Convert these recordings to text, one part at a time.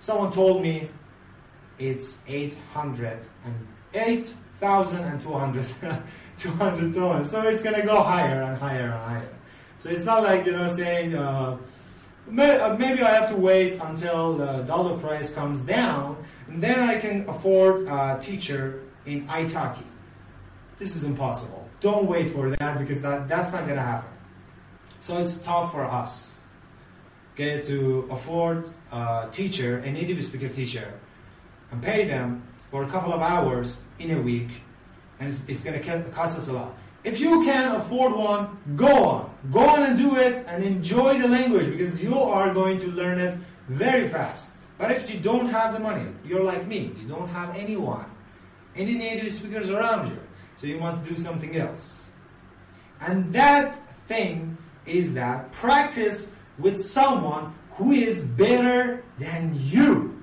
Someone told me it's 8,200 200 so it's gonna go higher and higher and higher. So it's not like, saying maybe I have to wait until the dollar price comes down and then I can afford a teacher in Italki. This is impossible. Don't wait for that, because that's not gonna happen. So it's tough for us, okay, to afford a teacher, a native speaker teacher, and pay them for a couple of hours in a week, and it's going to cost us a lot. If you can afford one, go on and do it, and enjoy the language, because you are going to learn it very fast. But if you don't have the money, you're like me, you don't have anyone, any native speakers around you, so you must do something else. And that thing is that practice with someone who is better than you.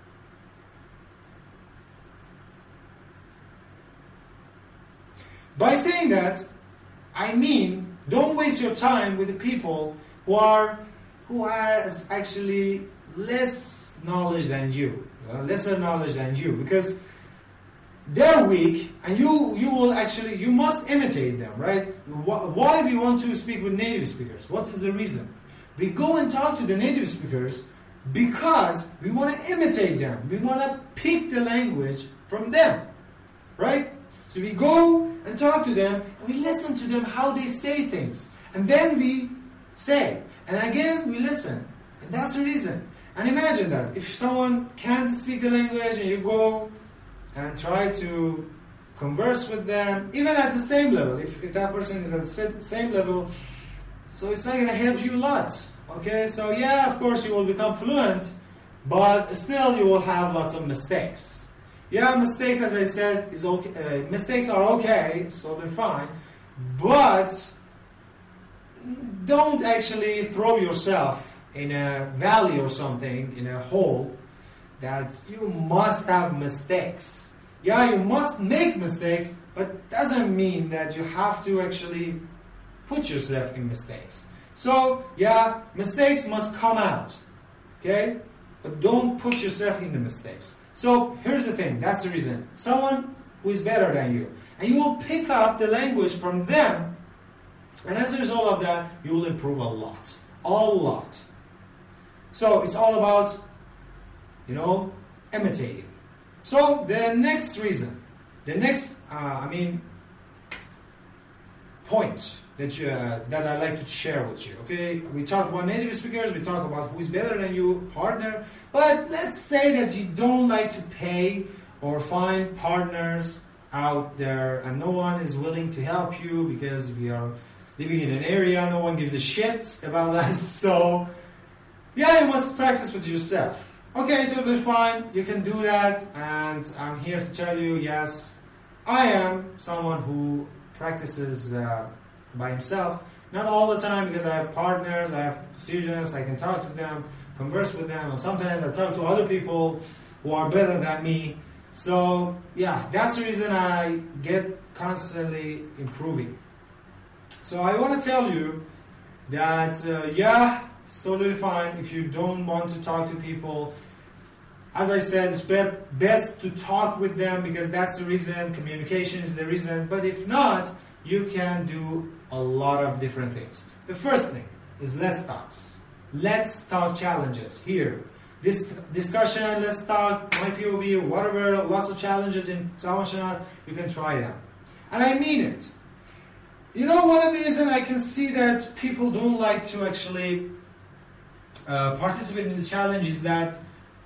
By saying that, I mean, don't waste your time with the people who has actually less knowledge than you, lesser knowledge than you, because they're weak, and you must imitate them, right? Why we want to speak with native speakers? What is the reason? We go and talk to the native speakers because we want to imitate them. We want to pick the language from them, right? So we go and talk to them, and we listen to them how they say things. And then we say, and again we listen. And that's the reason. And imagine that if someone can't speak the language and you go and try to converse with them, even at the same level, if that person is at the same level, so it's not going to help you a lot. Okay, so yeah, of course you will become fluent, but still you will have lots of mistakes. Yeah, mistakes, as I said, is okay. Mistakes are okay, so they're fine, but don't actually throw yourself in a valley or something, in a hole, that you must have mistakes. Yeah, you must make mistakes, but doesn't mean that you have to actually put yourself in mistakes. So, yeah, mistakes must come out, okay? But don't put yourself in the mistakes. So, here's the thing, that's the reason. Someone who is better than you, and you will pick up the language from them, and as a result of that, you will improve a lot. A lot. So, it's all about, imitating. So, the next reason, point that I like to share with you. Okay, we talk about native speakers, we talk about who is better than you, partner. But let's say that you don't like to pay or find partners out there, and no one is willing to help you because we are living in an area no one gives a shit about us. So yeah, you must practice with yourself. Okay, totally fine. You can do that, and I'm here to tell you, yes, I am someone who practices by himself. Not all the time, because I have partners, I have students, I can talk to them, converse with them, and sometimes I talk to other people who are better than me. So yeah, that's the reason I get constantly improving. So I want to tell you that yeah, it's totally fine if you don't want to talk to people. As I said, it's best to talk with them, because that's the reason, communication is the reason. But if not, you can do a lot of different things. The first thing is Let's Talks. Let's Talk challenges here. This discussion, Let's Talk, my POV, whatever, lots of challenges in Savanshanas, you can try them. And I mean it. One of the reasons I can see that people don't like to actually participate in the challenge is that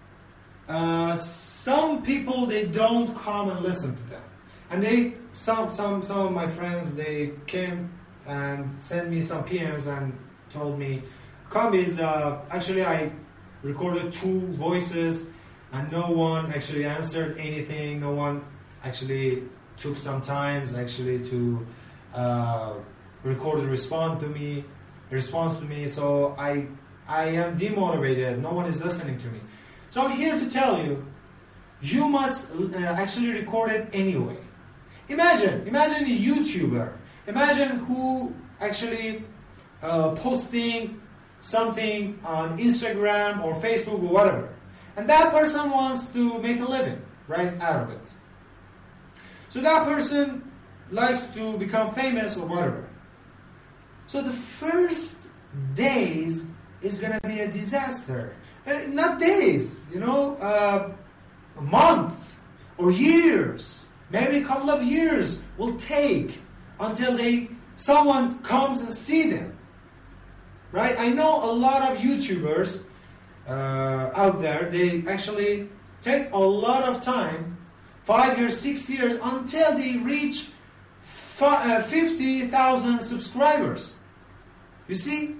some people, they don't come and listen to them. And some of my friends, they came and sent me some PMs and told me, Kambiz, actually I recorded 2 voices and no one actually answered anything. No one actually took some time actually to record a response to me. So I am demotivated. No one is listening to me. So I'm here to tell you, you must actually record it anyway. Imagine a YouTuber. Imagine who actually posting something on Instagram or Facebook or whatever. And that person wants to make a living, right, out of it. So that person likes to become famous or whatever. So the first days is going to be a disaster. Not days, a month or years. Maybe a couple of years will take until someone comes and see them. Right? I know a lot of YouTubers out there, they actually take a lot of time, 5 years, 6 years, until they reach 50,000 subscribers. You see?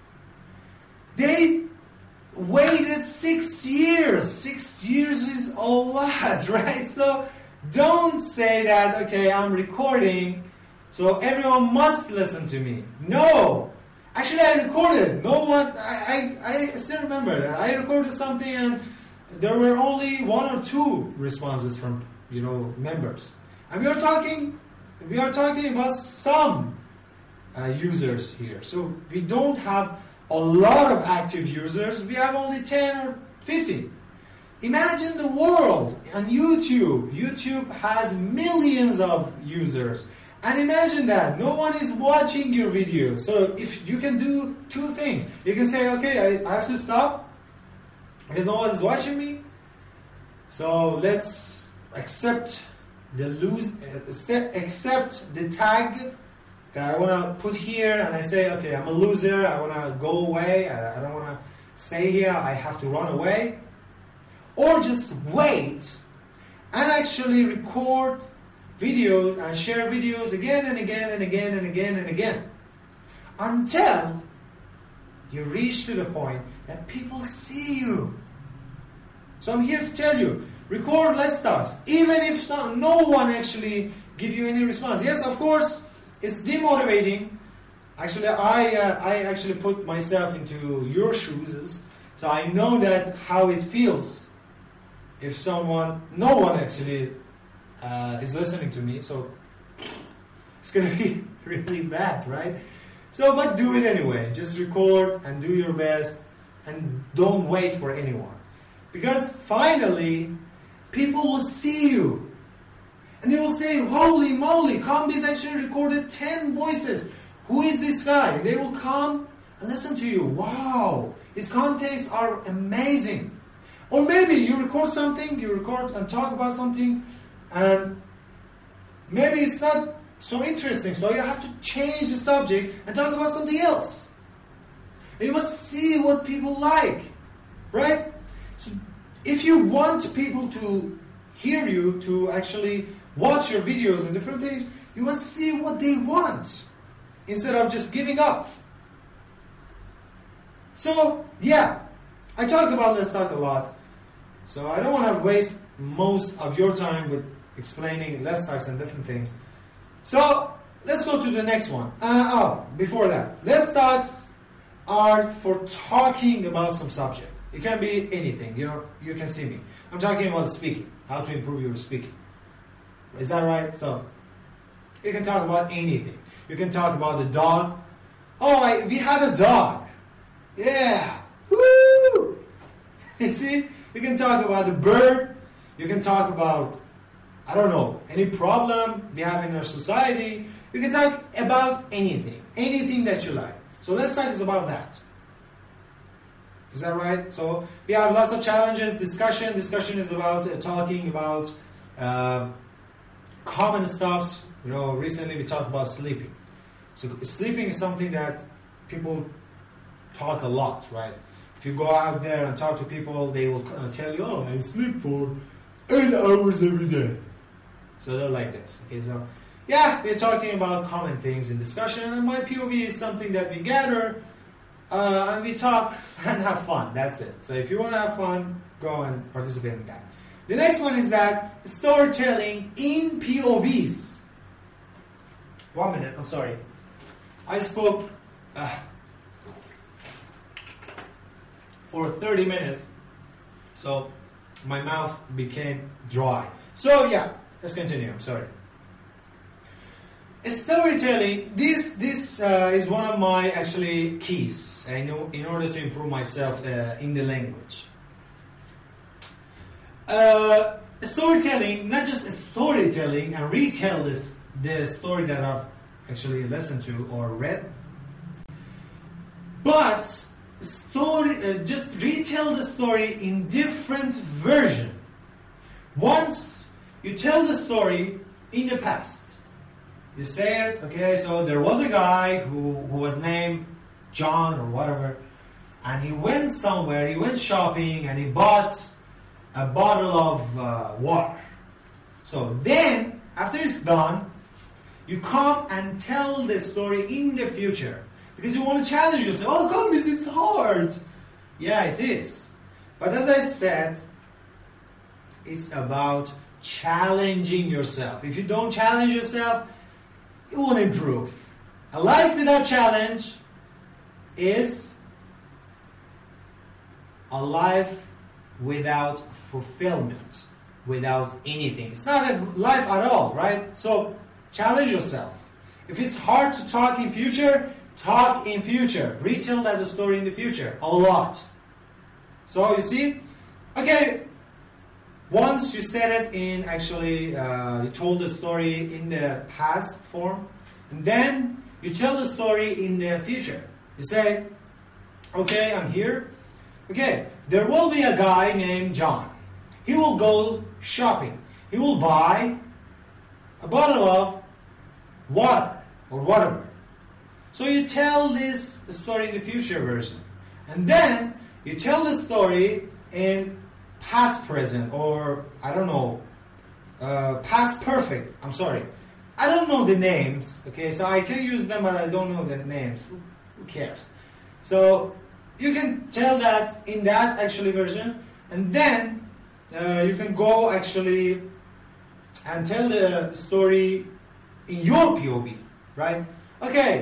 They waited 6 years. 6 years is a lot, right? So don't say that, okay, I'm recording, so everyone must listen to me. No! Actually, I recorded. No one, I still remember that. I recorded something and there were only 1 or 2 responses from, members. And we are talking about some users here. So we don't have a lot of active users. We have only 10 or 15. Imagine the world on YouTube. YouTube has millions of users. And imagine that no one is watching your video. So if you can do 2 things. You can say, okay, I have to stop because no one is watching me. So let's accept the tag that I want to put here, and I say, okay, I'm a loser. I want to go away. I don't want to stay here. I have to run away. Or just wait and actually record videos and share videos again and again and again and again and again until you reach to the point that people see you. So I'm here to tell you, record Let's Talks, even if no one actually give you any response. Yes, of course, it's demotivating. Actually, I actually put myself into your shoes, so I know that how it feels if no one actually is listening to me, so it's going to be really bad, right? So, but do it anyway. Just record and do your best and don't wait for anyone. Because finally, people will see you. And they will say, holy moly, Kambi's actually recorded 10 voices. Who is this guy? And they will come and listen to you. Wow, his contents are amazing. Or maybe you record and talk about something, and maybe it's not so interesting, so you have to change the subject and talk about something else. And you must see what people like, right? So if you want people to hear you, to actually watch your videos and different things, you must see what they want instead of just giving up. So, yeah, I talk about Let's Talk a lot. So I don't want to waste most of your time with explaining Let's Talks and different things. So let's go to the next one. Before that, Let's Talks are for talking about some subject. It can be anything. You can see me. I'm talking about speaking, how to improve your speaking. Is that right? So you can talk about anything. You can talk about the dog. Oh, we had a dog. Yeah. Woo! You see? You can talk about the bird. You can talk about, I don't know, any problem we have in our society. You can talk about anything. Anything that you like. So Let's Talk is about that. Is that right? So we have lots of challenges. Discussion. Discussion is about talking about common stuff. Recently we talked about sleeping. So sleeping is something that people talk a lot, right? If you go out there and talk to people, they will tell you, oh, I sleep for 8 hours every day. So they're like this. Okay, so yeah, we're talking about common things in discussion, and my POV is something that we gather and we talk and have fun. That's it. So if you want to have fun, go and participate in that. The next one is that storytelling in POVs. 1 minute, I'm sorry. I spoke for 30 minutes, so my mouth became dry. So yeah, let's continue. I'm sorry. Storytelling. This is one of my actually keys. I know in order to improve myself in the language. Storytelling, not just storytelling and retell the story that I've actually listened to or read, but just retell the story in different version. Once you tell the story in the past, you say it, okay, so there was a guy who was named John or whatever, and he went somewhere, he went shopping, and he bought a bottle of water. So then, after it's done, you come and tell the story in the future. Because you want to challenge yourself. Oh, God, it's hard. Yeah, it is. But as I said, it's about challenging yourself. If you don't challenge yourself, you won't improve. A life without challenge is a life without fulfillment, without anything. It's not a life at all, right? So challenge yourself. If it's hard to talk in future, talk in future. Retell that story in the future a lot. So you see, okay, once you said it in actually, you told the story in the past form, and then you tell the story in the future. You say, okay, I'm here. Okay, there will be a guy named John. He will go shopping. He will buy a bottle of water or whatever. So you tell this story in the future version. And then you tell the story in past present or, I don't know, past perfect. I'm sorry. I don't know the names. Okay, so I can use them, but I don't know the names. Who cares? So you can tell that in that actually version. And then you can go actually and tell the story in your POV, right? Okay,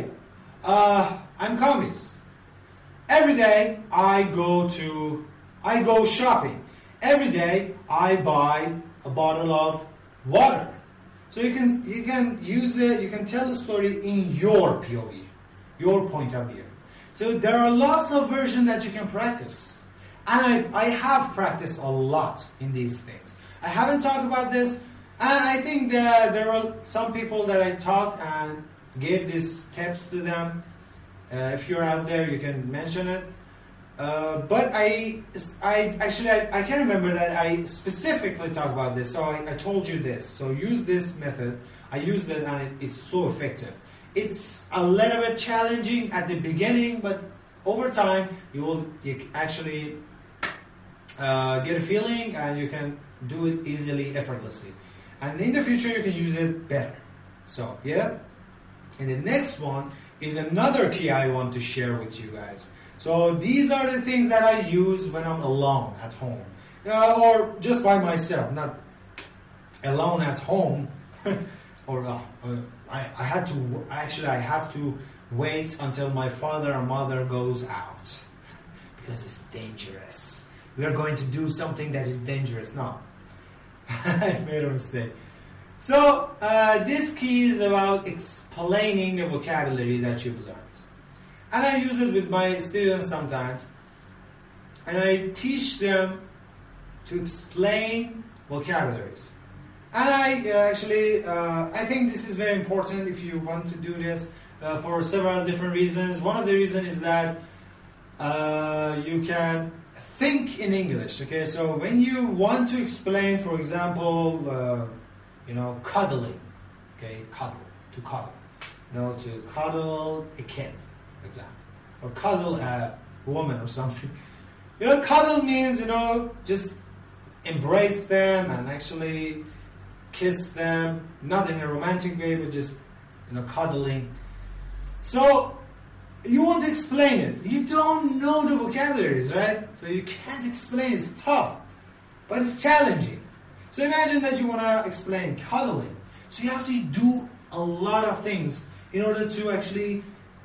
I'm Kamis. Every day I go shopping. Every day I buy a bottle of water. So you can use it, you can tell the story in your POV, your point of view. So there are lots of versions that you can practice. And I have practiced a lot in these things. I haven't talked about this, and I think that there are some people that I taught and gave these tips to them. If you're out there, you can mention it. But I can't remember that I specifically talked about this, so I told you this. So use this method. I used it and it's so effective. It's a little bit challenging at the beginning, but over time you actually get a feeling and you can do it easily, effortlessly. And in the future you can use it better. So, yeah. And the next one is another key I want to share with you guys. So these are the things that I use when I'm alone at home. Or just by myself, not alone at home. Or I have to wait until my father or mother goes out. Because it's dangerous. We are going to do something that is dangerous. No. I made a mistake. So this key is about explaining the vocabulary that you've learned. And I use it with my students sometimes. And I teach them to explain vocabularies. And I think this is very important if you want to do this for several different reasons. One of the reasons is that you can think in English. Okay, so when you want to explain, for example, cuddling. Okay, to cuddle. To cuddle a kid, for example, or cuddle a woman or something. Cuddle means just embrace them and actually kiss them, not in a romantic way, but just cuddling. So you want to explain it. You don't know the vocabularies, right? So you can't explain. It's tough, but it's challenging. So imagine that you want to explain cuddling. So you have to do a lot of things in order to actually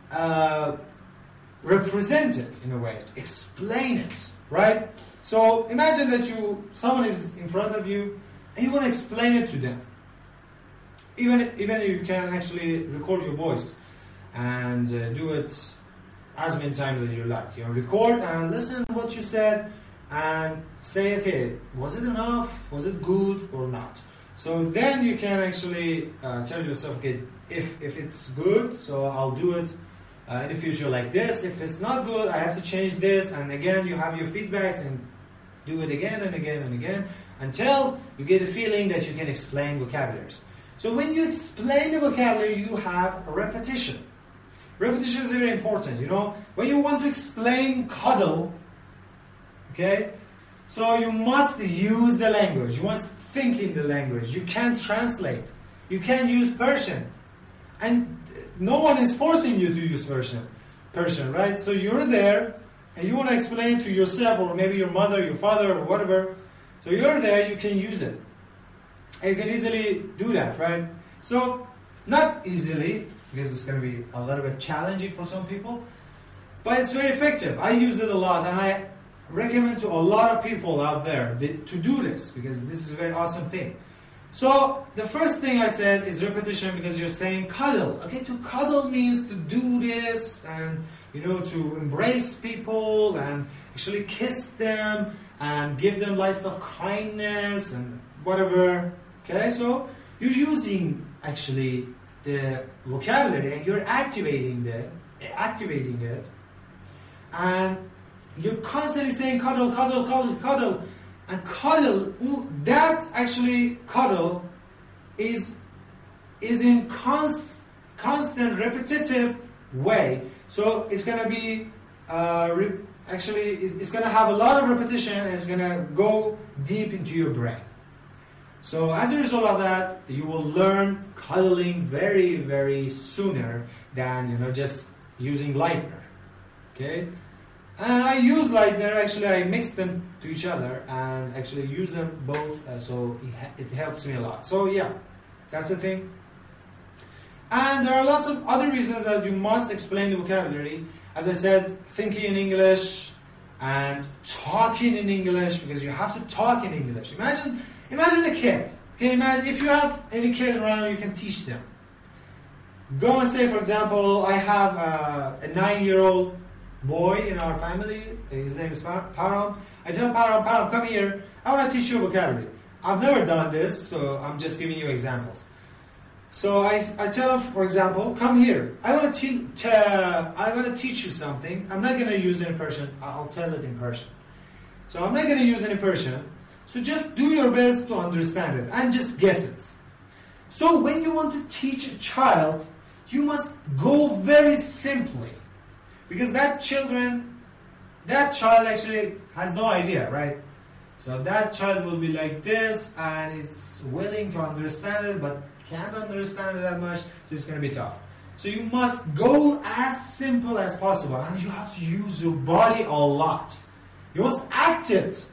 represent it in a way, explain it, right? So imagine that someone is in front of you and you want to explain it to them. Even you can actually record your voice and do it as many times as you like. Record and listen what you said and say, okay, was it enough? Was it good or not? So then you can actually tell yourself, okay, if it's good, so I'll do it in the future like this. If it's not good, I have to change this. And again, you have your feedbacks and do it again and again and again until you get a feeling that you can explain vocabularies. So when you explain the vocabulary, you have a repetition. Repetition is very important, you know. When you want to explain cuddle, okay, so you must use the language. You must think in the language. You can't translate. You can't use Persian. And no one is forcing you to use Persian, right? So you're there and you want to explain to yourself or maybe your mother, your father, or whatever. So you're there, you can use it. And you can easily do that, right? So, not easily, because it's going to be a little bit challenging for some people, but it's very effective. I use it a lot, and I recommend to a lot of people out there to do this, because this is a very awesome thing. So, the first thing I said is repetition, because you're saying cuddle. Okay, to cuddle means to do this, and, you know, to embrace people, and actually kiss them, and give them lots of kindness, and whatever. Okay, so you're using actually the vocabulary and you're activating it, and you're constantly saying cuddle, cuddle, cuddle, cuddle, and cuddle. That actually cuddle is in constant repetitive way. So it's gonna be it's gonna have a lot of repetition and it's gonna go deep into your brain. So as a result of that, you will learn cuddling very, very sooner than, you know, just using Leitner. Okay? And I use Leitner, actually I mix them to each other and actually use them both, so it helps me a lot. So yeah, that's the thing. And there are lots of other reasons that you must explain the vocabulary. As I said, thinking in English and talking in English, because you have to talk in English. Imagine a kid. Okay, imagine if you have any kid around, you can teach them. Go and say, for example, I have a 9-year-old boy in our family. His name is Param. I tell Param, come here. I want to teach you vocabulary. I've never done this, so I'm just giving you examples. So I tell him, for example, come here. I want to teach you something. I'm not going to use it in Persian. I'll tell it in Persian. So I'm not going to use it in Persian. So just do your best to understand it and just guess it. So when you want to teach a child, you must go very simply. Because that child actually has no idea, right? So that child will be like this and it's willing to understand it but can't understand it that much, so it's going to be tough. So you must go as simple as possible and you have to use your body a lot. You must act it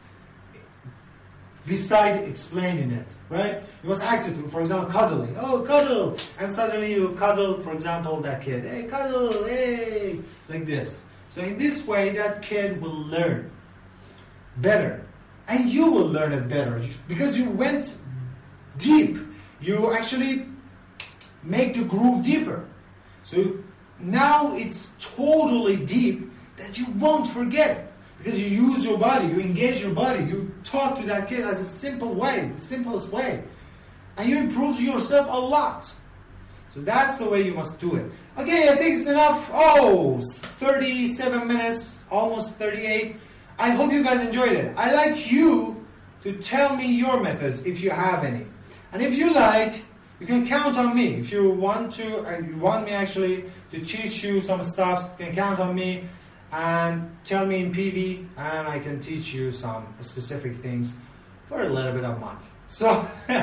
beside explaining it, right? You must act it, for example, cuddling. Oh, cuddle! And suddenly you cuddle, for example, that kid. Hey, cuddle! Hey! Like this. So in this way, that kid will learn better. And you will learn it better. Because you went deep. You actually make the groove deeper. So now it's totally deep that you won't forget it. Because you use your body, you engage your body, you talk to that kid as a simple way, the simplest way. And you improve yourself a lot. So that's the way you must do it. Okay, I think it's enough. Oh, 37 minutes, almost 38. I hope you guys enjoyed it. I'd like you to tell me your methods if you have any. And if you like, you can count on me. If you want me actually to teach you some stuff, you can count on me. And tell me in PV, and I can teach you some specific things for a little bit of money. So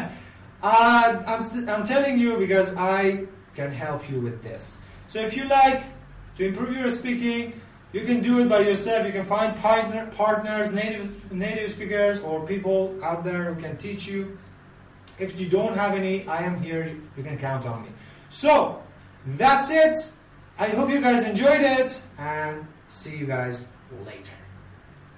I'm telling you because I can help you with this. So if you like to improve your speaking, you can do it by yourself. You can find partners, native speakers, or people out there who can teach you. If you don't have any, I am here. You can count on me. So that's it. I hope you guys enjoyed it, and see you guys later.